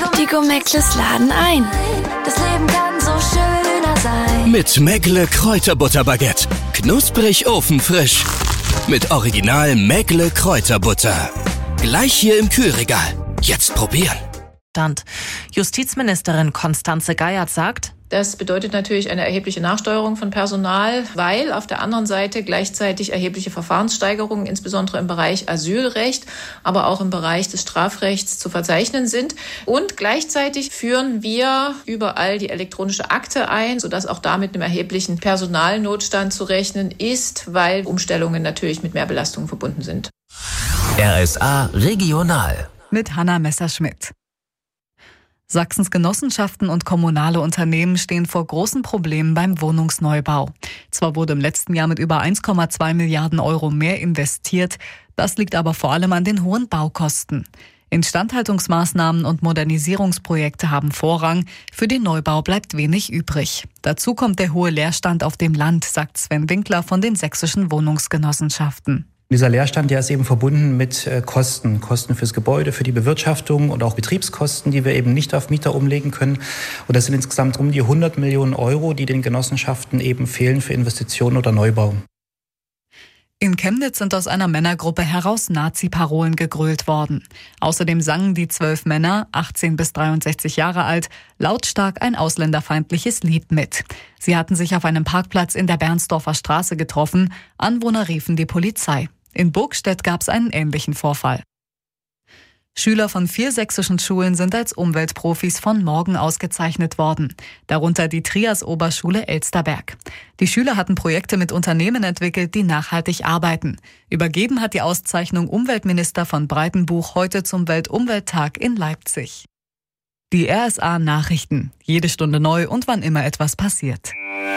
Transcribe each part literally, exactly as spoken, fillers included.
Die Gomeckles laden ein. Das Leben kann so schöner sein. Mit Megle Kräuterbutterbaguette. Knusprig ofenfrisch. Mit Original Megle Kräuterbutter. Gleich hier im Kühlregal. Jetzt probieren. Justizministerin Constanze Geiert sagt: Das bedeutet natürlich eine erhebliche Nachsteuerung von Personal, weil auf der anderen Seite gleichzeitig erhebliche Verfahrenssteigerungen, insbesondere im Bereich Asylrecht, aber auch im Bereich des Strafrechts zu verzeichnen sind. Und gleichzeitig führen wir überall die elektronische Akte ein, sodass auch da mit einem erheblichen Personalnotstand zu rechnen ist, weil Umstellungen natürlich mit Mehrbelastungen verbunden sind. R S A Regional mit Hanna Messerschmidt. Sachsens Genossenschaften und kommunale Unternehmen stehen vor großen Problemen beim Wohnungsneubau. Zwar wurde im letzten Jahr mit über eins Komma zwei Milliarden Euro mehr investiert, das liegt aber vor allem an den hohen Baukosten. Instandhaltungsmaßnahmen und Modernisierungsprojekte haben Vorrang, für den Neubau bleibt wenig übrig. Dazu kommt der hohe Leerstand auf dem Land, sagt Sven Winkler von den sächsischen Wohnungsgenossenschaften. Dieser Leerstand, der ist eben verbunden mit Kosten. Kosten fürs Gebäude, für die Bewirtschaftung und auch Betriebskosten, die wir eben nicht auf Mieter umlegen können. Und das sind insgesamt um die hundert Millionen Euro, die den Genossenschaften eben fehlen für Investitionen oder Neubau. In Chemnitz sind aus einer Männergruppe heraus Nazi-Parolen gegrölt worden. Außerdem sangen die zwölf Männer, achtzehn bis dreiundsechzig Jahre alt, lautstark ein ausländerfeindliches Lied mit. Sie hatten sich auf einem Parkplatz in der Bernsdorfer Straße getroffen. Anwohner riefen die Polizei. In Burgstedt gab es einen ähnlichen Vorfall. Schüler von vier sächsischen Schulen sind als Umweltprofis von morgen ausgezeichnet worden. Darunter die Trias-Oberschule Elsterberg. Die Schüler hatten Projekte mit Unternehmen entwickelt, die nachhaltig arbeiten. Übergeben hat die Auszeichnung Umweltminister von Breitenbuch heute zum Weltumwelttag in Leipzig. Die R S A Nachrichten. Jede Stunde neu und wann immer etwas passiert.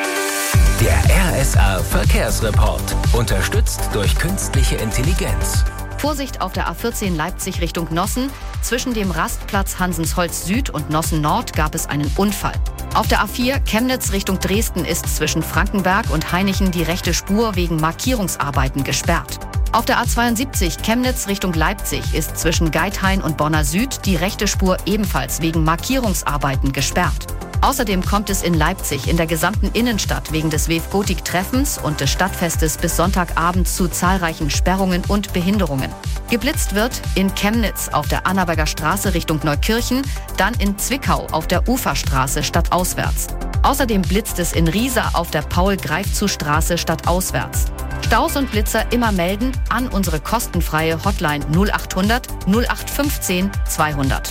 Der R S A Verkehrsreport. Unterstützt durch künstliche Intelligenz. Vorsicht auf der A vierzehn Leipzig Richtung Nossen. Zwischen dem Rastplatz Hansensholz Süd und Nossen Nord gab es einen Unfall. Auf der A vier Chemnitz Richtung Dresden ist zwischen Frankenberg und Hainichen die rechte Spur wegen Markierungsarbeiten gesperrt. Auf der A zweiundsiebzig Chemnitz Richtung Leipzig ist zwischen Geithain und Bonner Süd die rechte Spur ebenfalls wegen Markierungsarbeiten gesperrt. Außerdem kommt es in Leipzig in der gesamten Innenstadt wegen des Wefgotik-Treffens und des Stadtfestes bis Sonntagabend zu zahlreichen Sperrungen und Behinderungen. Geblitzt wird in Chemnitz auf der Annaberger Straße Richtung Neukirchen, dann in Zwickau auf der Uferstraße stadtauswärts. Außerdem blitzt es in Riesa auf der Paul-Greifzu-Straße stadtauswärts. Staus und Blitzer immer melden an unsere kostenfreie Hotline null achthundert null acht fünfzehn zweihundert.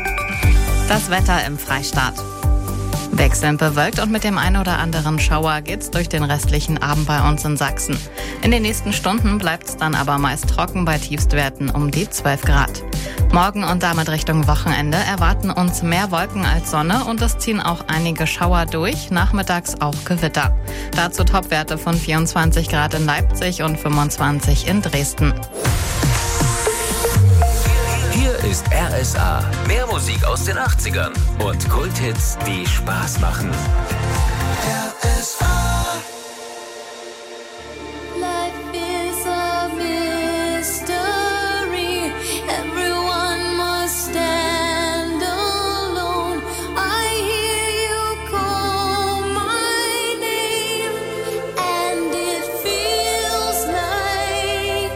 Das Wetter im Freistaat. Wechselnd bewölkt und mit dem einen oder anderen Schauer geht's durch den restlichen Abend bei uns in Sachsen. In den nächsten Stunden bleibt's dann aber meist trocken bei Tiefstwerten um die zwölf Grad. Morgen und damit Richtung Wochenende erwarten uns mehr Wolken als Sonne und es ziehen auch einige Schauer durch, nachmittags auch Gewitter. Dazu Topwerte von vierundzwanzig Grad in Leipzig und fünfundzwanzig in Dresden. Hier ist R S A. Mehr Musik aus den achtzigern und Kulthits, die Spaß machen. R S A. Life is a mystery. Everyone must stand alone. I hear you call my name, and it feels like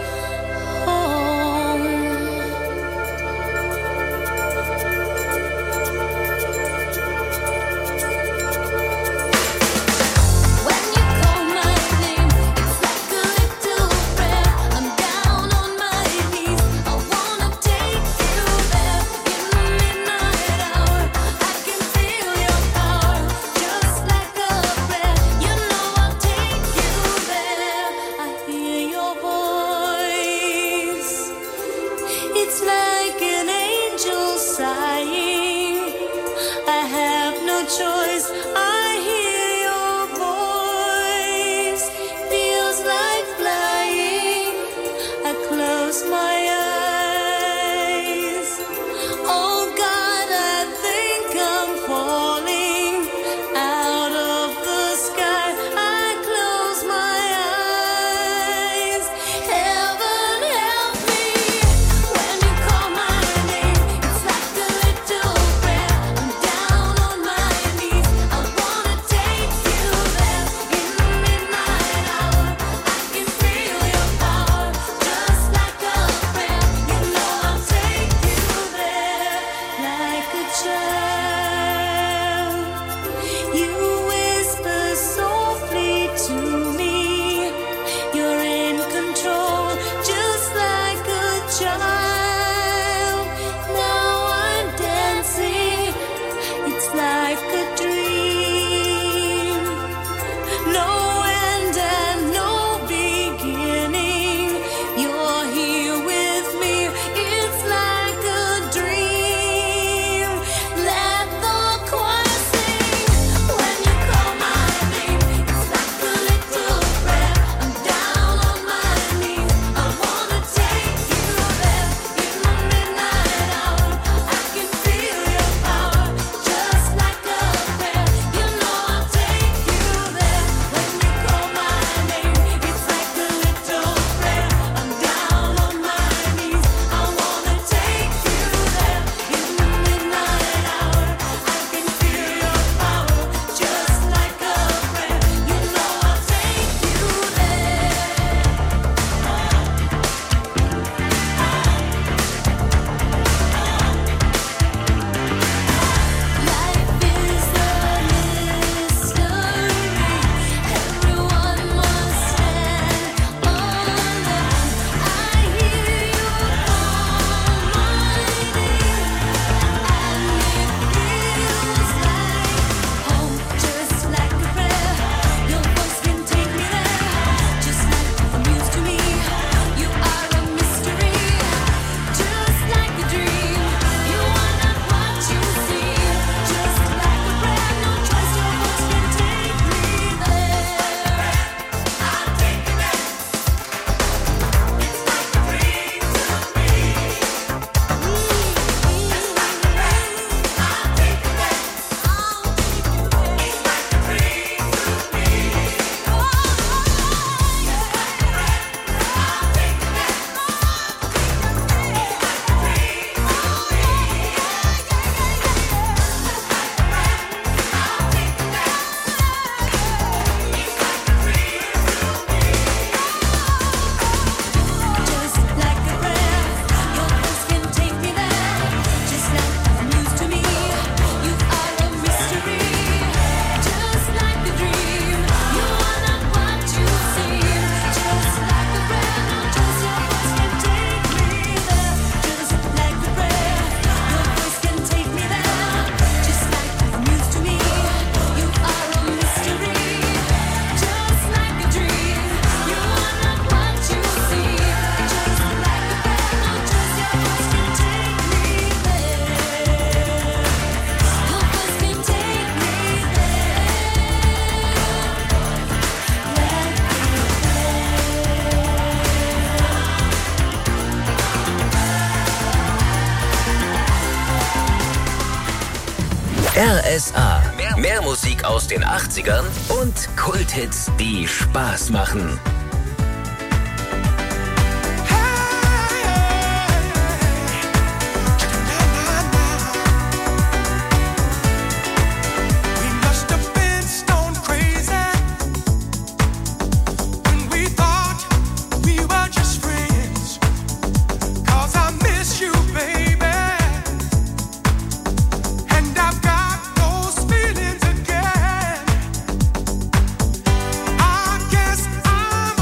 home. It's like an angel sighing. I have no choice. I hear your voice. Feels like flying. I close my eyes. Oh God, I think I'm falling out of the sky. I close my eyes. Heaven help me when you call my name. It's like a little R S A. Mehr, mehr Musik aus den achtzigern und Kulthits, die Spaß machen. I guess I'm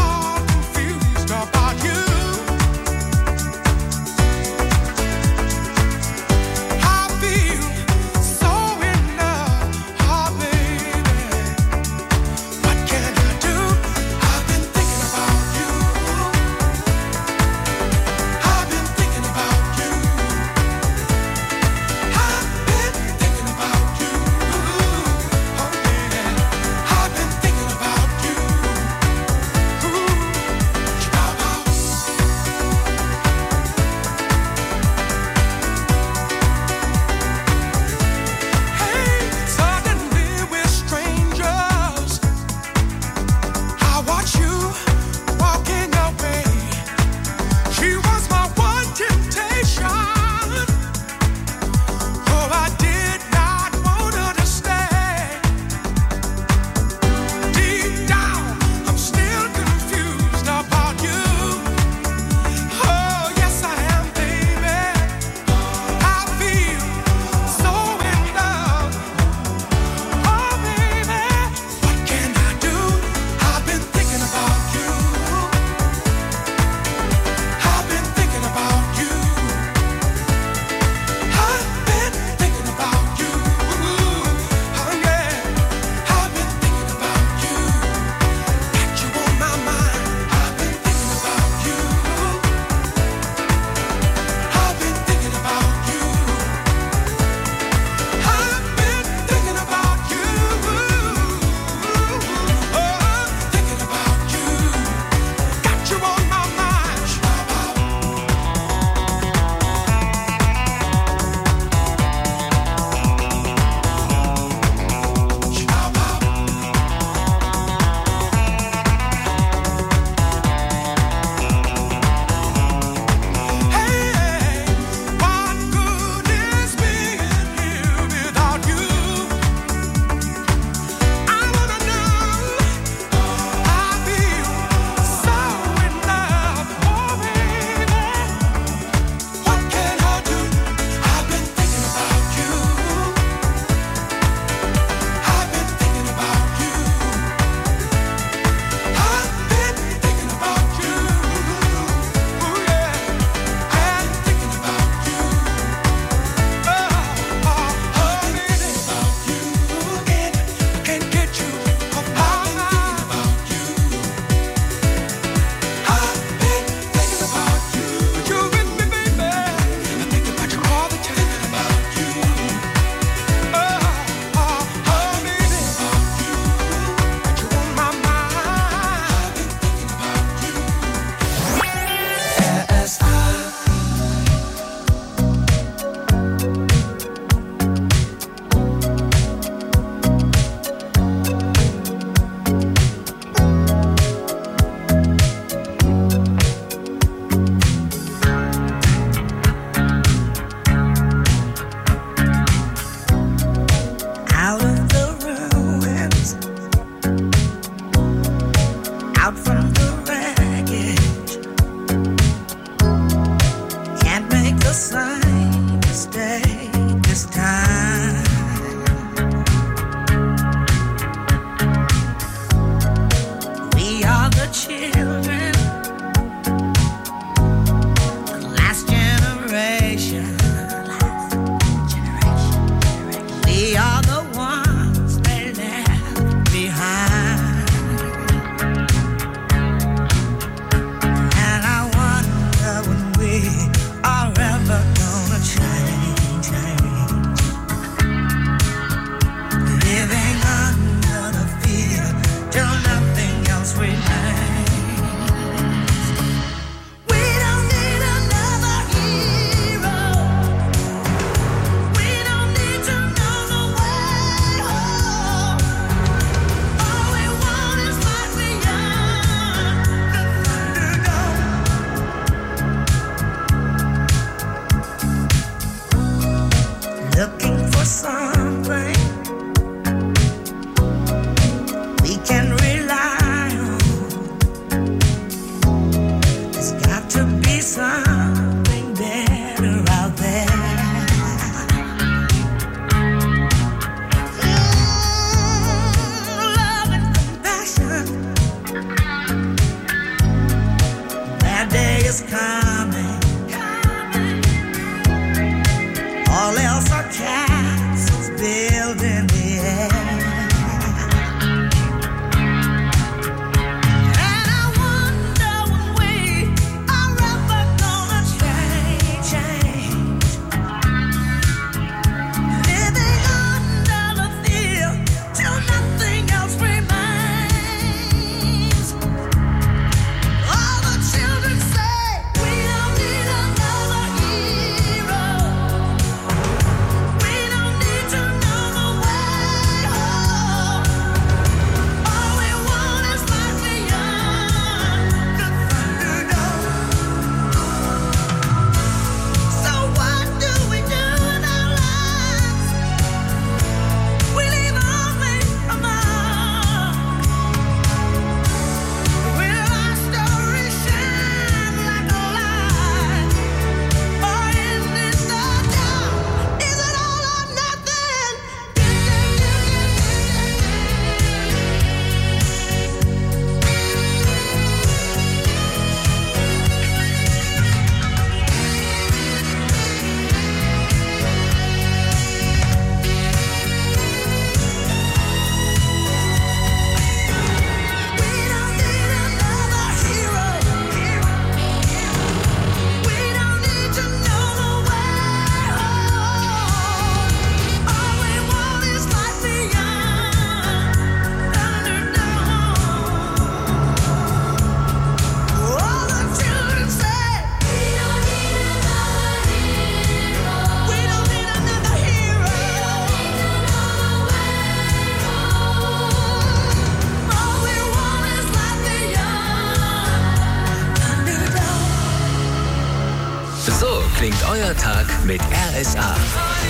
mit R S A.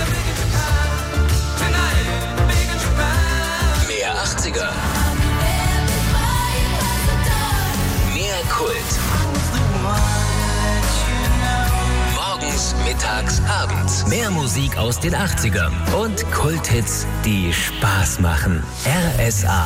Mehr achtziger. Mehr Kult. Morgens, mittags, abends. Mehr Musik aus den achtzigern. Und Kulthits, die Spaß machen. R S A.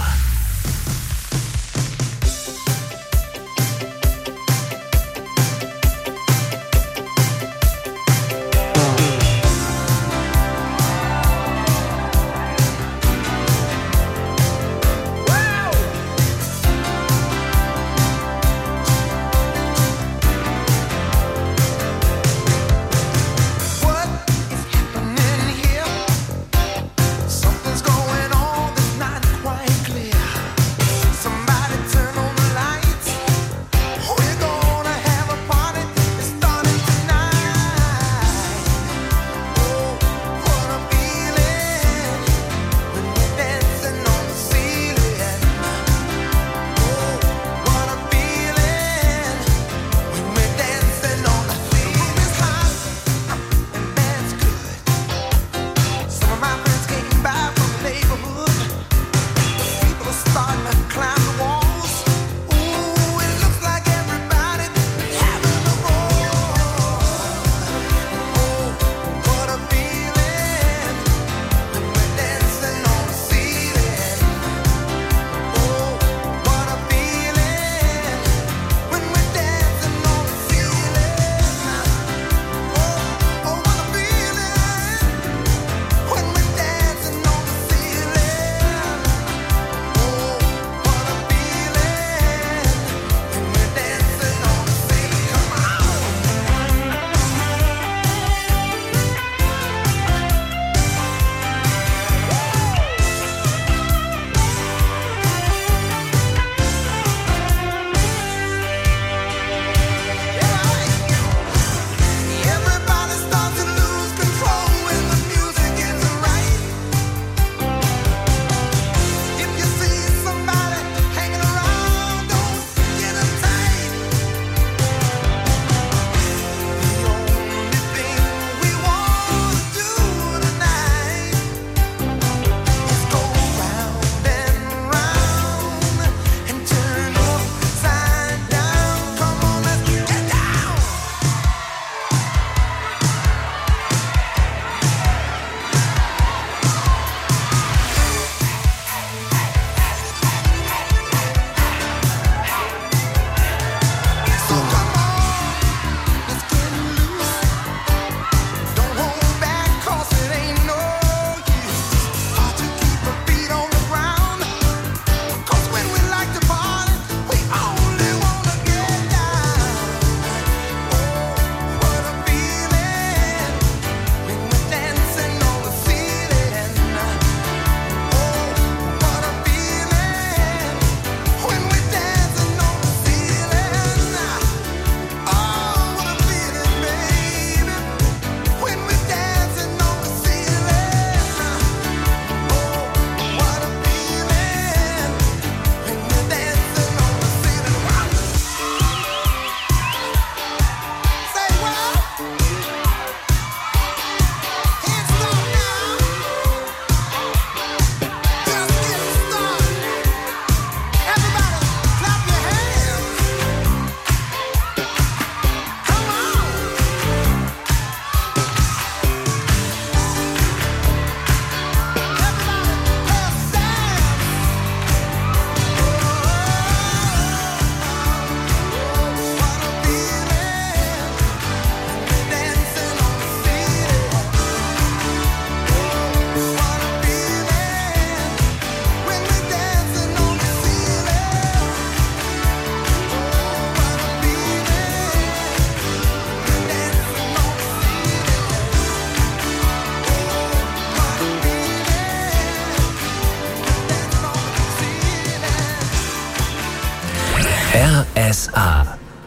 R S A.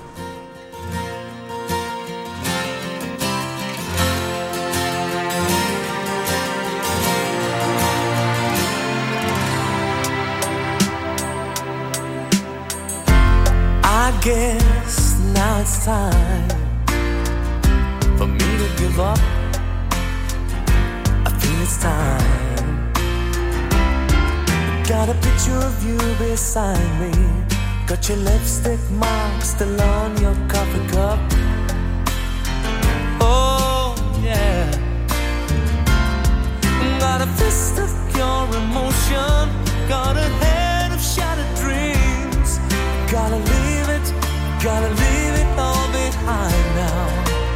I guess now it's time for me to give up. Got a picture of you beside me. Got your lipstick mark still on your coffee cup. Oh yeah. Got a fist of pure emotion. Got a head of shattered dreams. Gotta leave it, gotta leave it all behind now.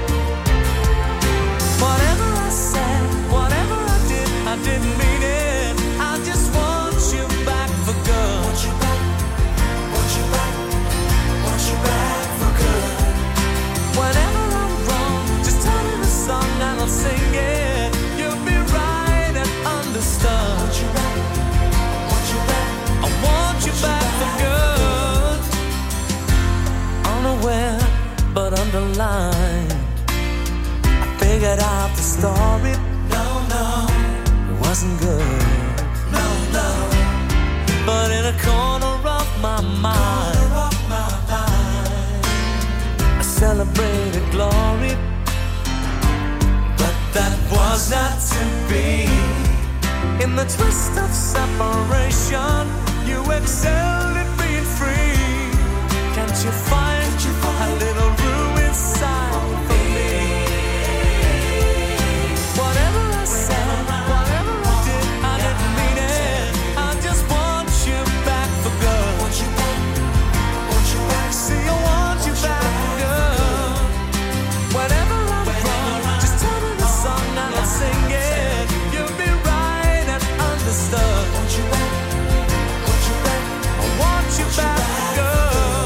Whatever I said, whatever I did, I didn't mean it. I just want you back for good. Want you back, want you back, want you back for good. Whenever I'm wrong, just tell me the song and I'll sing it. You'll be right and understood. Want you back, want you back, I want you back for good. Unaware but underlined, I figured out the story. No, no, it wasn't good. No, no, but in a corner of my mind, of my mind I celebrated glory. But that was not to be. In the twist of separation, you excelled at being free. Can't you find a little room inside for me? Whatever I said, whatever I did, I didn't mean it. I just want you back for good. Want you back, want you back. See, I want you back for good. Whenever I'm wrong, just tell me the song and I'll sing it. You'll be right and understood. Want you back, want you back, I want you back for good.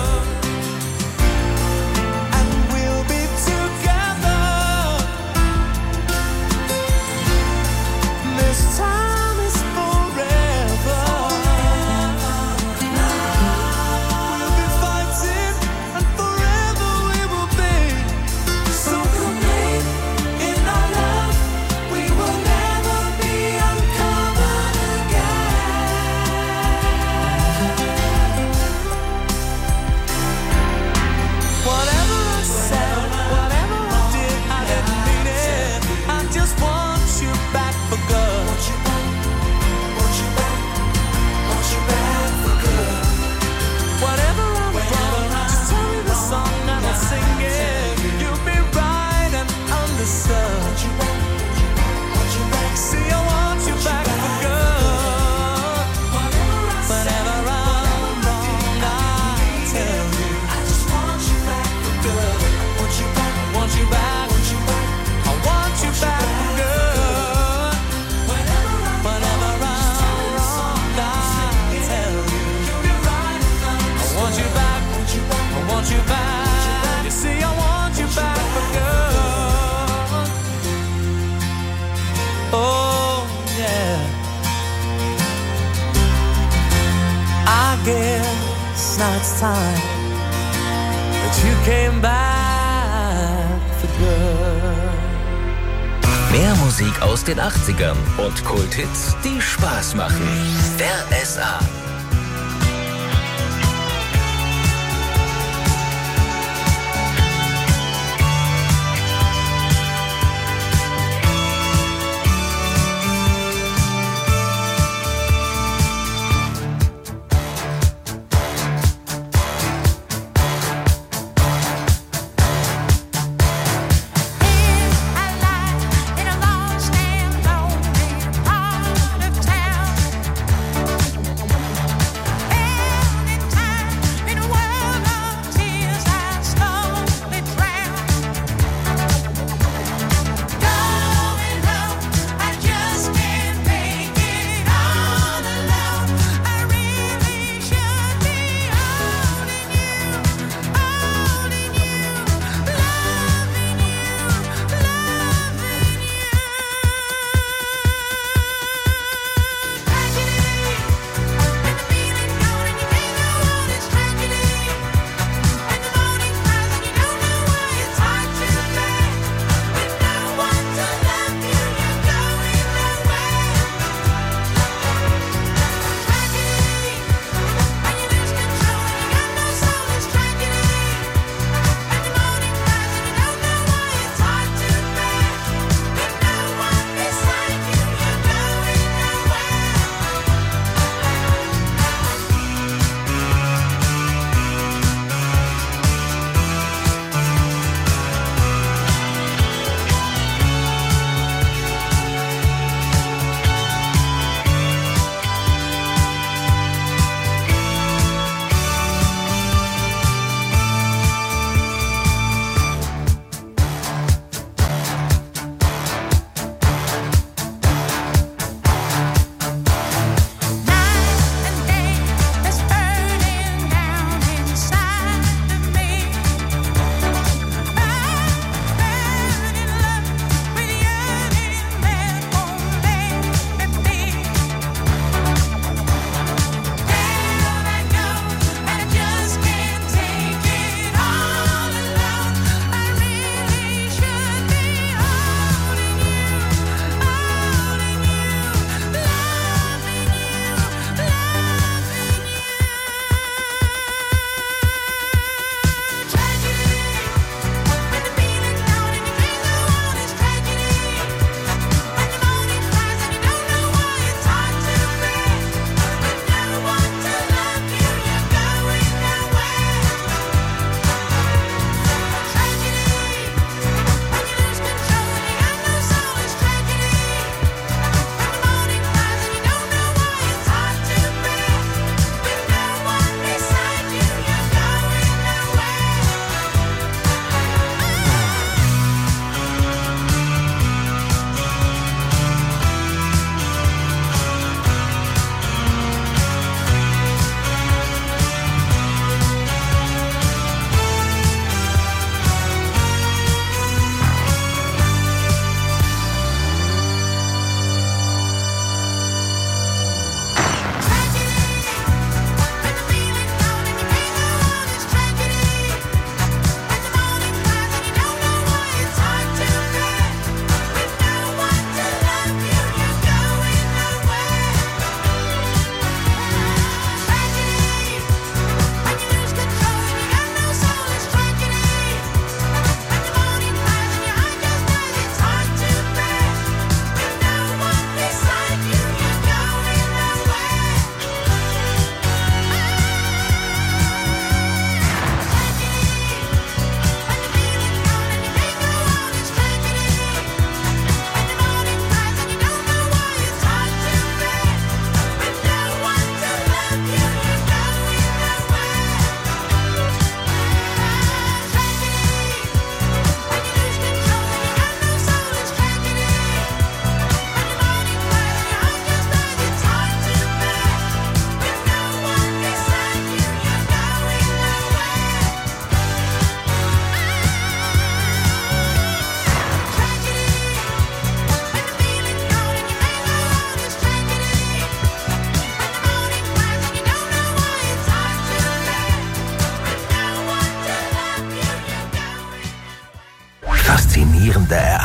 Now it's time that you came back for good. Mehr Musik aus den achtzigern und Kulthits, die Spaß machen. R S A. Town.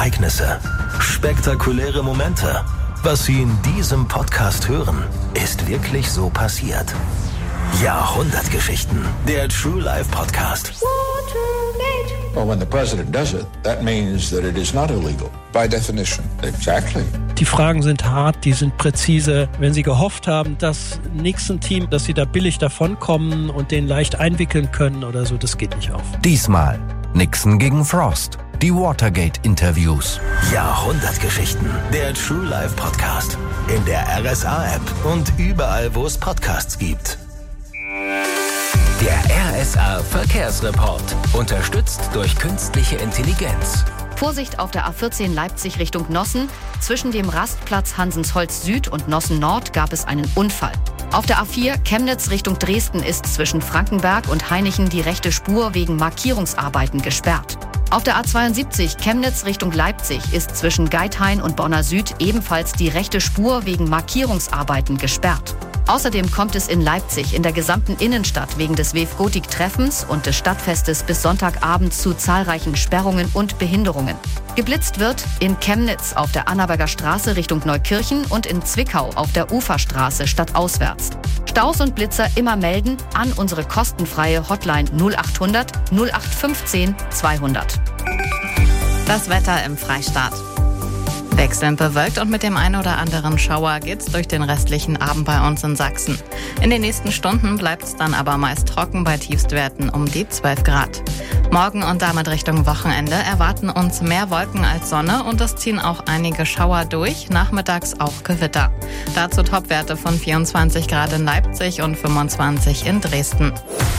Ereignisse, spektakuläre Momente. Was Sie in diesem Podcast hören, ist wirklich so passiert. Jahrhundertgeschichten, der True Life Podcast. Well, when the president does it, that means that it is not illegal. By definition. Exactly. Die Fragen sind hart, die sind präzise. Wenn Sie gehofft haben, dass Nixon-Team, dass Sie da billig davonkommen und den leicht einwickeln können oder so, das geht nicht auf. Diesmal Nixon gegen Frost. Die Watergate-Interviews. Jahrhundertgeschichten, der True Life Podcast. In der R S A-App und überall, wo es Podcasts gibt. Der R S A Verkehrsreport. Unterstützt durch künstliche Intelligenz. Vorsicht auf der A vierzehn Leipzig Richtung Nossen. Zwischen dem Rastplatz Hansensholz Süd und Nossen Nord gab es einen Unfall. Auf der A vier Chemnitz Richtung Dresden ist zwischen Frankenberg und Hainichen die rechte Spur wegen Markierungsarbeiten gesperrt. Auf der A zweiundsiebzig Chemnitz Richtung Leipzig ist zwischen Geithain und Bonner Süd ebenfalls die rechte Spur wegen Markierungsarbeiten gesperrt. Außerdem kommt es in Leipzig in der gesamten Innenstadt wegen des Wef-Gotik-Treffens und des Stadtfestes bis Sonntagabend zu zahlreichen Sperrungen und Behinderungen. Geblitzt wird in Chemnitz auf der Annaberger Straße Richtung Neukirchen und in Zwickau auf der Uferstraße stadtauswärts. Staus und Blitzer immer melden an unsere kostenfreie Hotline null achthundert null acht fünfzehn zweihundert. Das Wetter im Freistaat. Wechselnd bewölkt und mit dem einen oder anderen Schauer geht's durch den restlichen Abend bei uns in Sachsen. In den nächsten Stunden bleibt's dann aber meist trocken bei Tiefstwerten um die zwölf Grad. Morgen und damit Richtung Wochenende erwarten uns mehr Wolken als Sonne und es ziehen auch einige Schauer durch, nachmittags auch Gewitter. Dazu Topwerte von vierundzwanzig Grad in Leipzig und fünfundzwanzig in Dresden.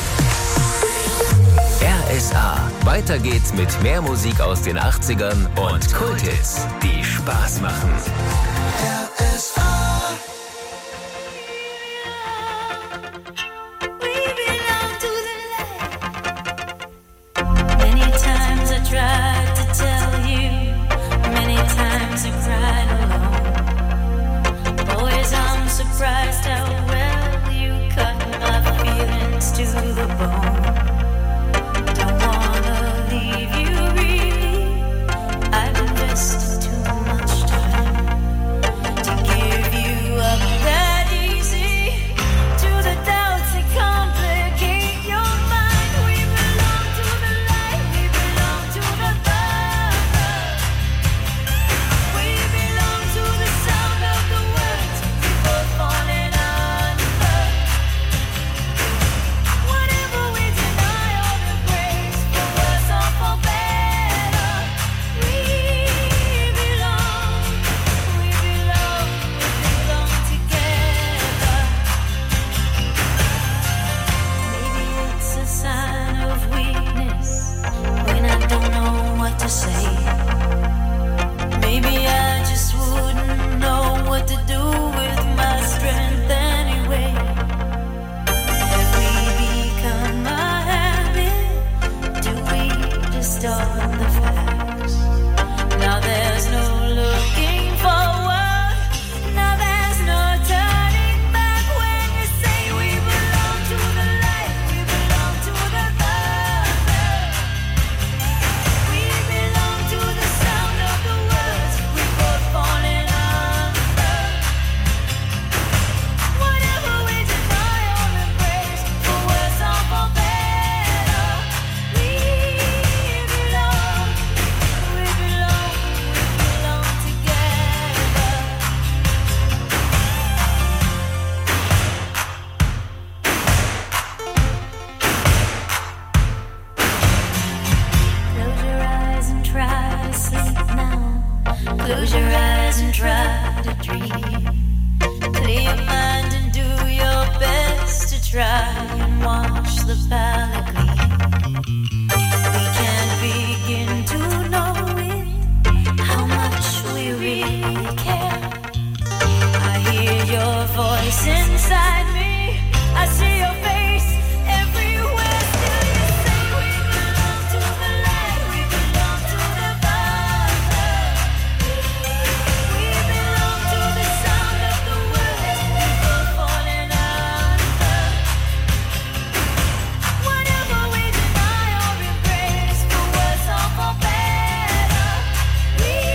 R S A. Weiter geht's mit mehr Musik aus den achtzigern und Kulthits, die Spaß machen. R S A. We belong to the light. Many times I tried to tell you, many times I cried alone. Always I'm surprised how well you cut my feelings to the bone. Close your eyes and try to dream. Clear your mind and do your best to try and wash the palate clean. We can't begin to know it, how much we really care. I hear your voice inside me. I see your face. We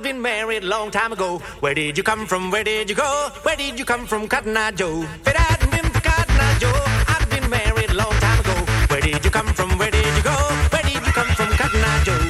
been married a long time ago. Where did you come from? Where did you go? Where did you come from, Cotton Eye Joe? If it hadn't been for Cotton Eye Joe, I'd been married a long time ago. Where did you come from? Where did you go? Where did you come from, Cotton Eye Joe?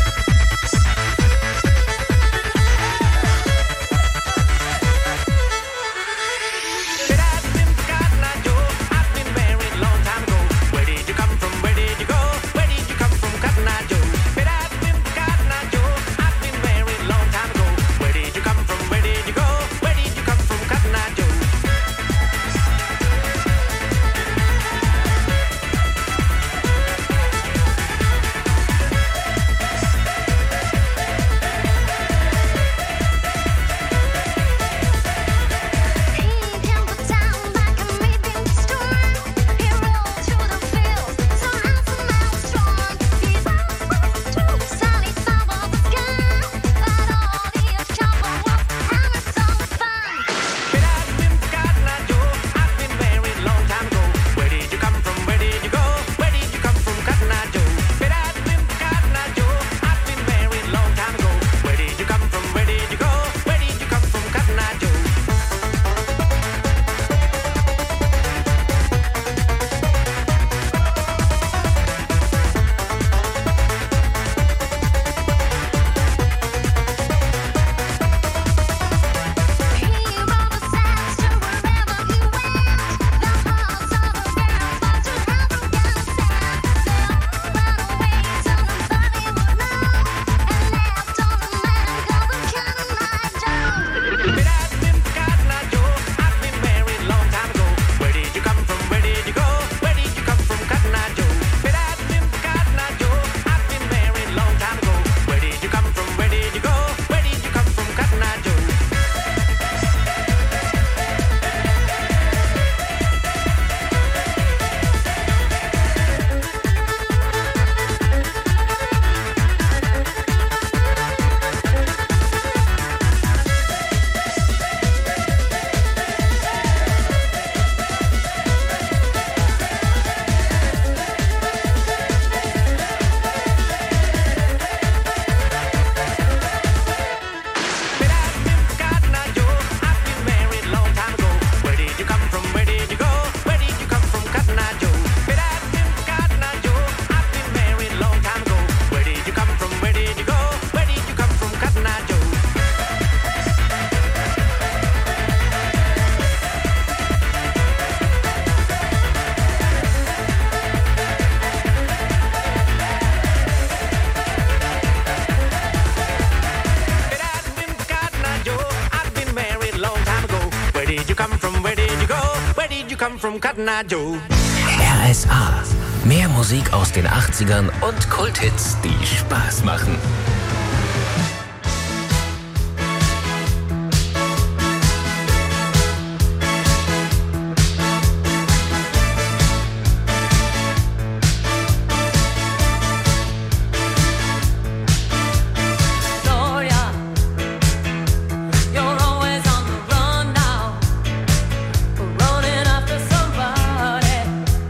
R S A. Mehr Musik aus den achtzigern und Kulthits, die Spaß machen.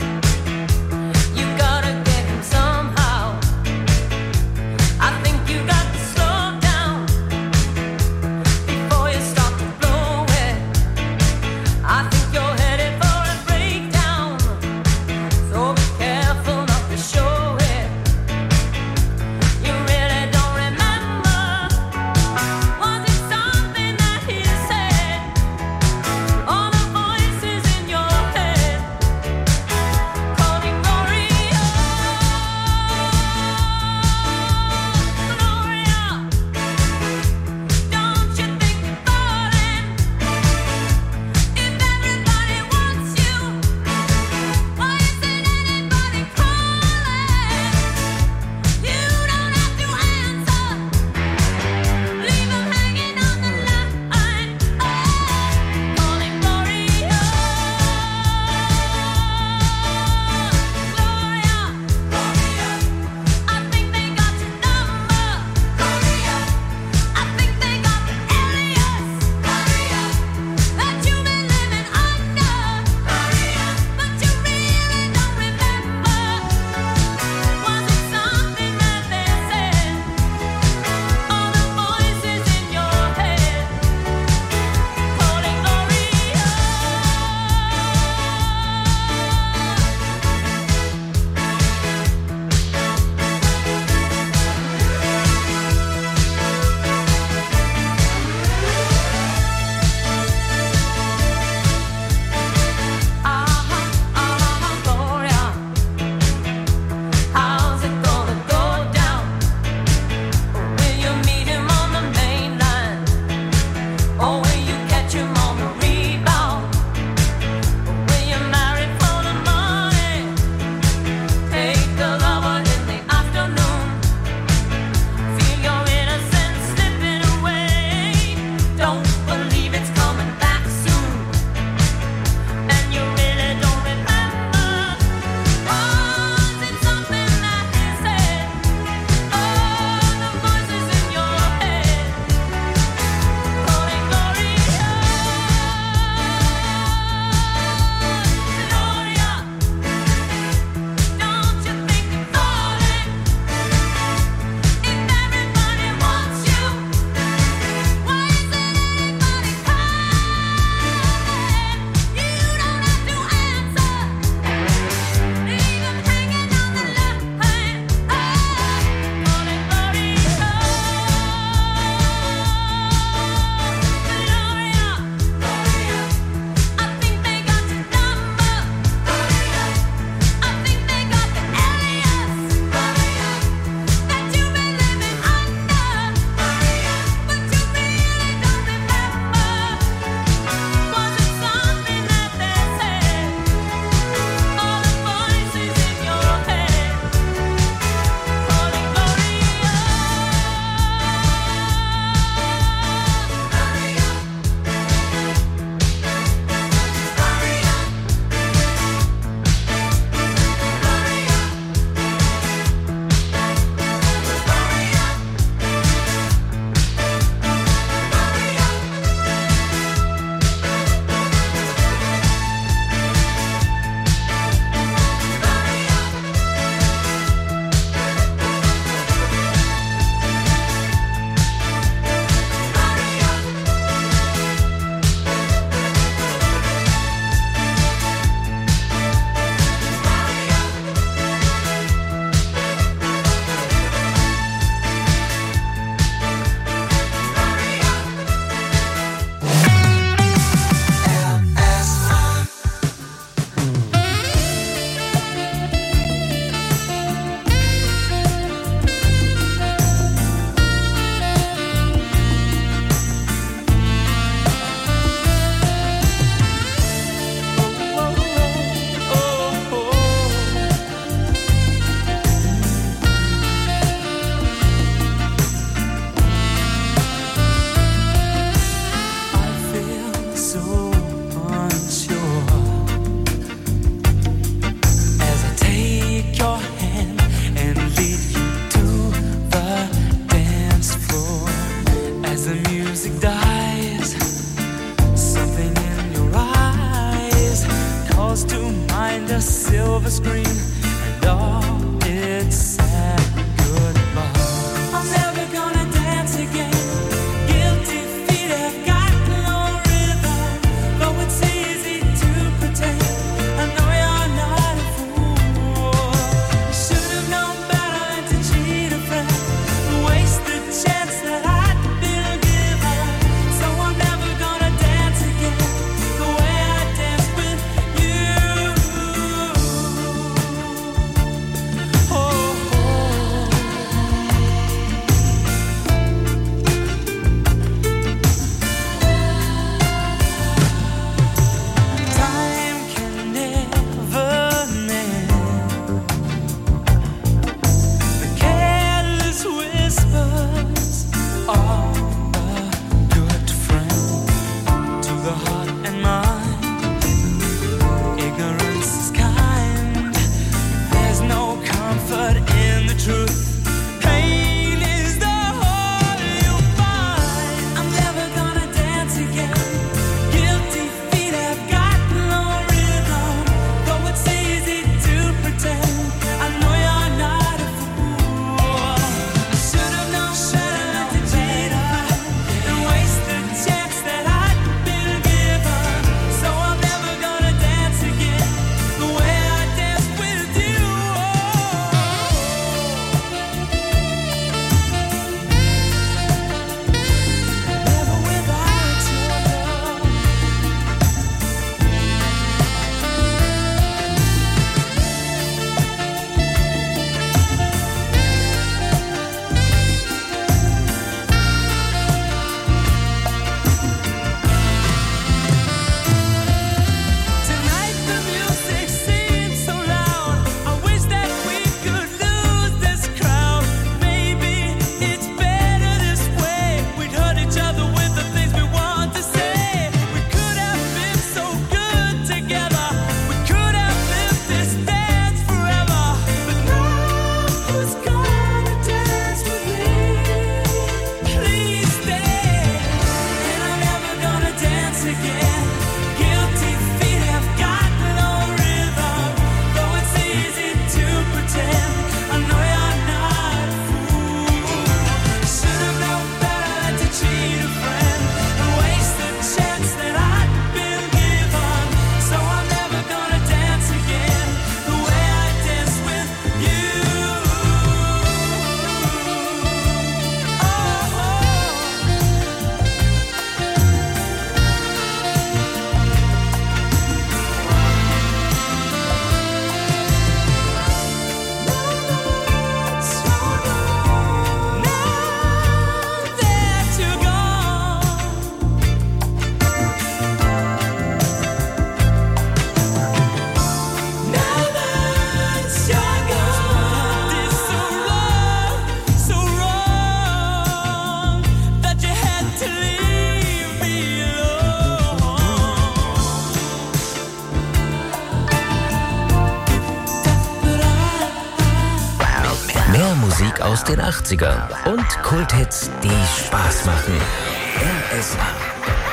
You gotta Musik aus den achtzigern und Kulthits, die Spaß machen. R S A.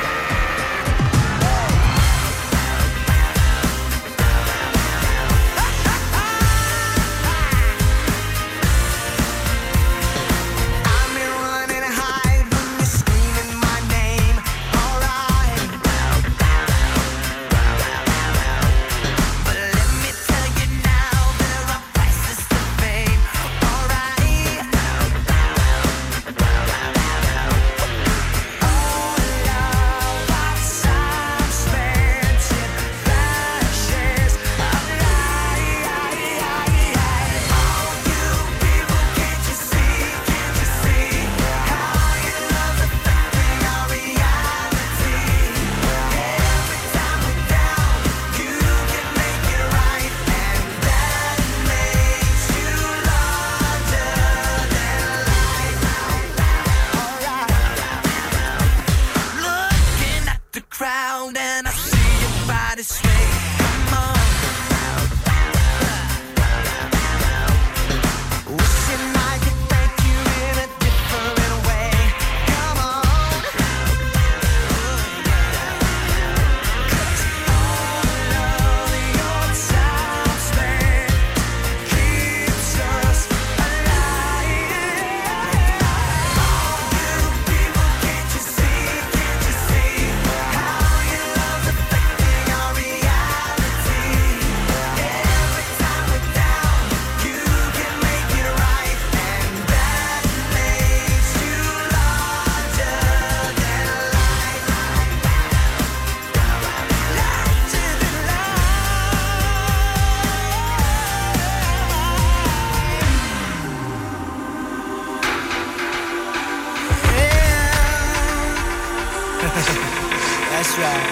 That's right.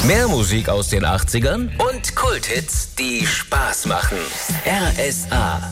Mehr Musik aus den achtzigern und Kulthits, die Spaß machen. R S A.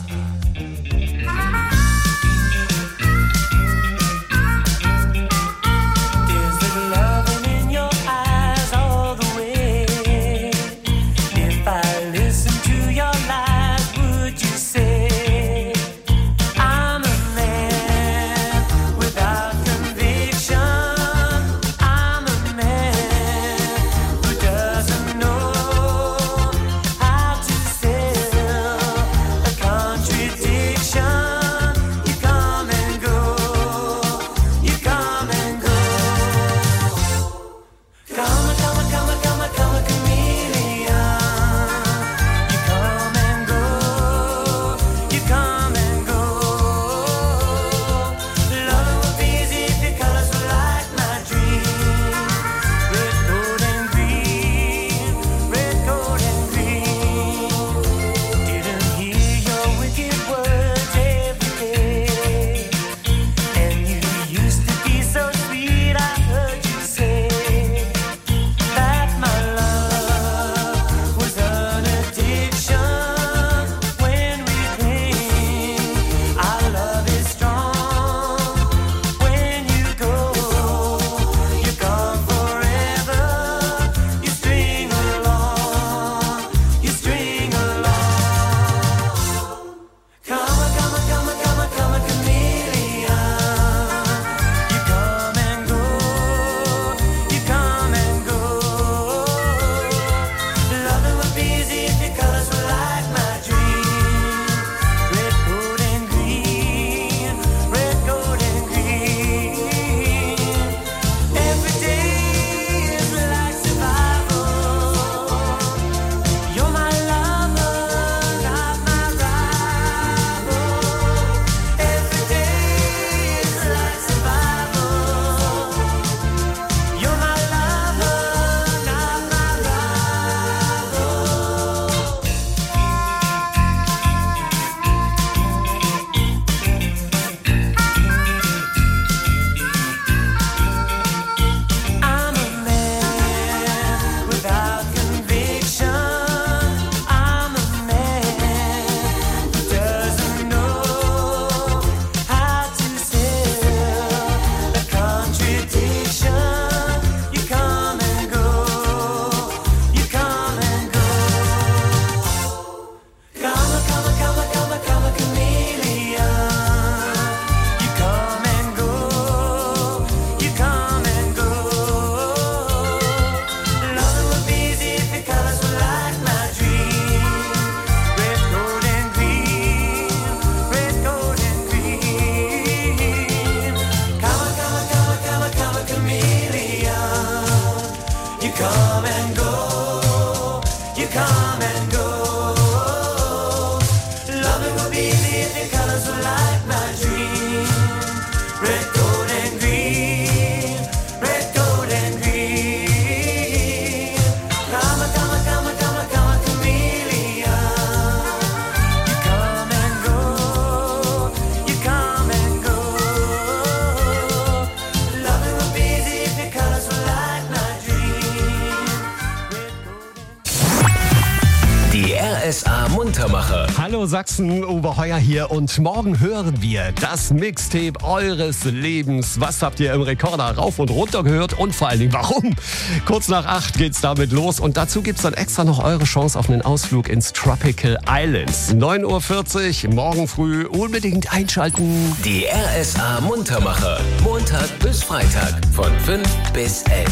Hallo Sachsen, Uwe Heuer hier und morgen hören wir das Mixtape eures Lebens. Was habt ihr im Rekorder rauf und runter gehört und vor allen Dingen warum? Kurz nach acht geht's damit los und dazu gibt's dann extra noch eure Chance auf einen Ausflug ins Tropical Islands. neun Uhr vierzig, morgen früh unbedingt einschalten. Die R S A Muntermacher, Montag bis Freitag von fünf bis elf.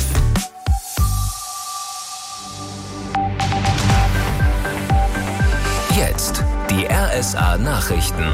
Jetzt die R S A Nachrichten.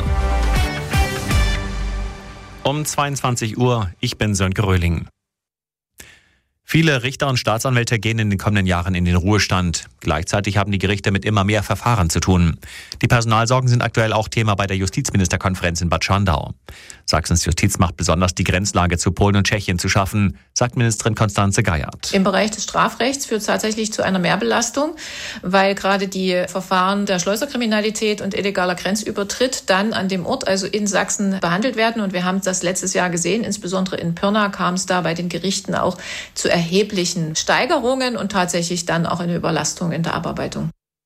Um zweiundzwanzig Uhr, ich bin Sönke Röhling. Viele Richter und Staatsanwälte gehen in den kommenden Jahren in den Ruhestand. Gleichzeitig haben die Gerichte mit immer mehr Verfahren zu tun. Die Personalsorgen sind aktuell auch Thema bei der Justizministerkonferenz in Bad Schandau. Sachsens Justiz macht besonders die Grenzlage zu Polen und Tschechien zu schaffen, sagt Ministerin Constanze Geiert. Im Bereich des Strafrechts führt es tatsächlich zu einer Mehrbelastung, weil gerade die Verfahren der Schleuserkriminalität und illegaler Grenzübertritt dann an dem Ort, also in Sachsen, behandelt werden. Und wir haben das letztes Jahr gesehen, insbesondere in Pirna kam es da bei den Gerichten auch zu erheblichen Steigerungen und tatsächlich dann auch eine Überlastung in der Abarbeitung.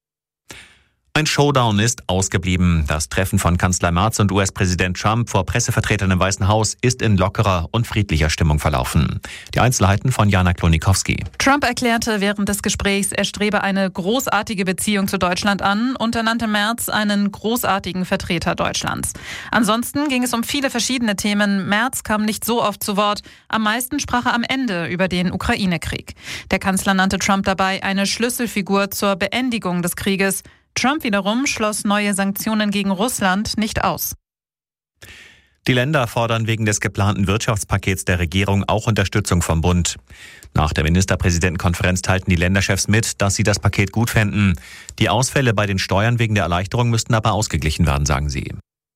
Ein Showdown ist ausgeblieben. Das Treffen von Kanzler Merz und U S-Präsident Trump vor Pressevertretern im Weißen Haus ist in lockerer und friedlicher Stimmung verlaufen. Die Einzelheiten von Jana Klonikowski. Trump erklärte während des Gesprächs, er strebe eine großartige Beziehung zu Deutschland an und ernannte Merz einen großartigen Vertreter Deutschlands. Ansonsten ging es um viele verschiedene Themen. Merz kam nicht so oft zu Wort. Am meisten sprach er am Ende über den Ukraine-Krieg. Der Kanzler nannte Trump dabei eine Schlüsselfigur zur Beendigung des Krieges. Trump wiederum schloss neue Sanktionen gegen Russland nicht aus. Die Länder fordern wegen des geplanten Wirtschaftspakets der Regierung auch Unterstützung vom Bund. Nach der Ministerpräsidentenkonferenz teilten die Länderchefs mit, dass sie das Paket gut fänden. Die Ausfälle bei den Steuern wegen der Erleichterung müssten aber ausgeglichen werden, sagen sie.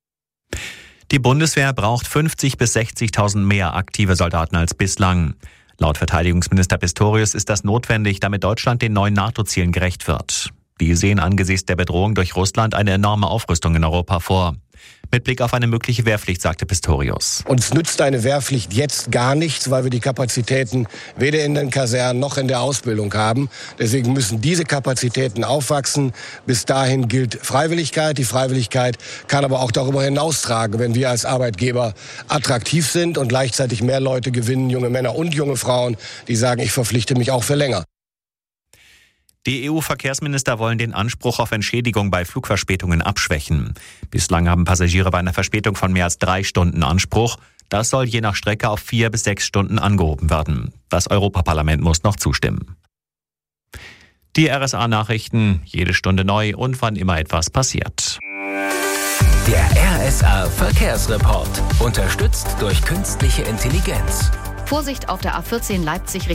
Die Bundeswehr braucht fünfzig bis sechzigtausend mehr aktive Soldaten als bislang. Laut Verteidigungsminister Pistorius ist das notwendig, damit Deutschland den neuen NATO-Zielen gerecht wird. Die sehen angesichts der Bedrohung durch Russland eine enorme Aufrüstung in Europa vor. Mit Blick auf eine mögliche Wehrpflicht, sagte Pistorius. Uns nützt eine Wehrpflicht jetzt gar nichts, weil wir die Kapazitäten weder in den Kasernen noch in der Ausbildung haben. Deswegen müssen diese Kapazitäten aufwachsen. Bis dahin gilt Freiwilligkeit. Die Freiwilligkeit kann aber auch darüber hinaustragen, wenn wir als Arbeitgeber attraktiv sind und gleichzeitig mehr Leute gewinnen, junge Männer und junge Frauen, die sagen, ich verpflichte mich auch für länger. Die E U-Verkehrsminister wollen den Anspruch auf Entschädigung bei Flugverspätungen abschwächen. Bislang haben Passagiere bei einer Verspätung von mehr als drei Stunden Anspruch. Das soll je nach Strecke auf vier bis sechs Stunden angehoben werden. Das Europaparlament muss noch zustimmen. Die R S A-Nachrichten, jede Stunde neu und wann immer etwas passiert. Der R S A-Verkehrsreport, unterstützt durch künstliche Intelligenz. Vorsicht auf der A vierzehn Leipzig